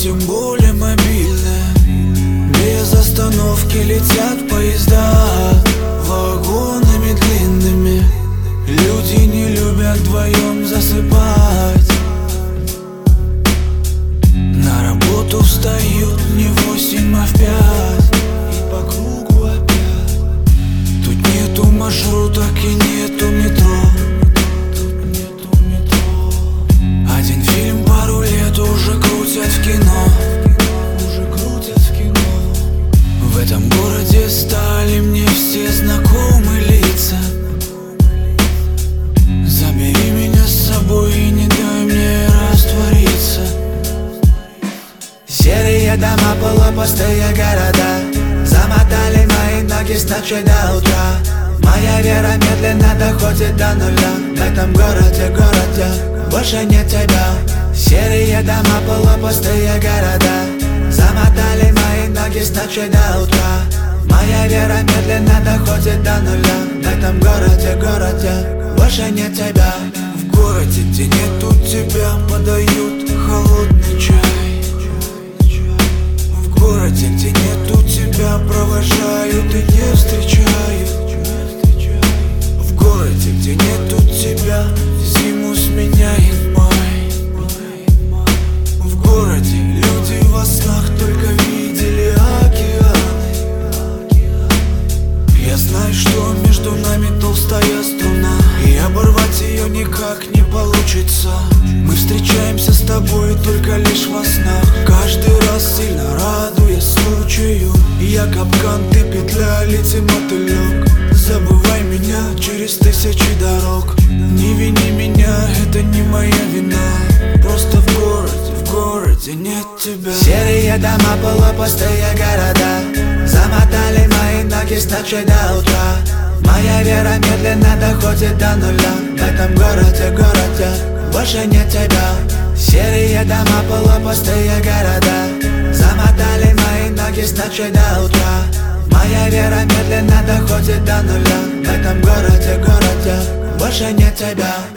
тем более мобильная. Без остановки летят поезда вагонами длинными. Люди не любят вдвоем засыпать. На работу встают не в 8, а в 5. И по кругу опять. Тут нету маршруток и нету метро. Один фильм пару лет уже крутят в кино. В этом городе стали мне все знакомые лица. Забери меня с собой и не дай мне раствориться. Серые дома, полупустые города замотали мои ноги с ночи до утра. Моя вера медленно доходит до нуля. В этом городе больше нет тебя. Серые дома, полупустые города замотали мои ноги с ночи до утра. Моя вера медленно доходит до нуля. В этом городе больше нет тебя. В городе, где нету тебя, подают холодный чай. В городе, где нету тебя, провожают и не встречают. В городе, где нету тебя, зиму сменяет май. В городе люди во снах только видели океаны. Я знаю, что между нами толстая струна, и оборвать ее никак не получится. Мы встречаемся с тобой только лишь во снах, каждый раз сильно радуясь случаю. Я капкан, ты петля, лети мотылек. Забывай меня через тысячи дорог. Не вини меня, это не моя вина. Просто в городе нет тебя. Серые дома, полупустые города замотали мои ноги с ночи до утра. Моя вера медленно доходит до нуля. В этом городе больше нет тебя. Серые дома, полупустые города замотали мои ноги с ночи до утра. Моя вера медленно доходит до нуля. В этом городе больше нет тебя.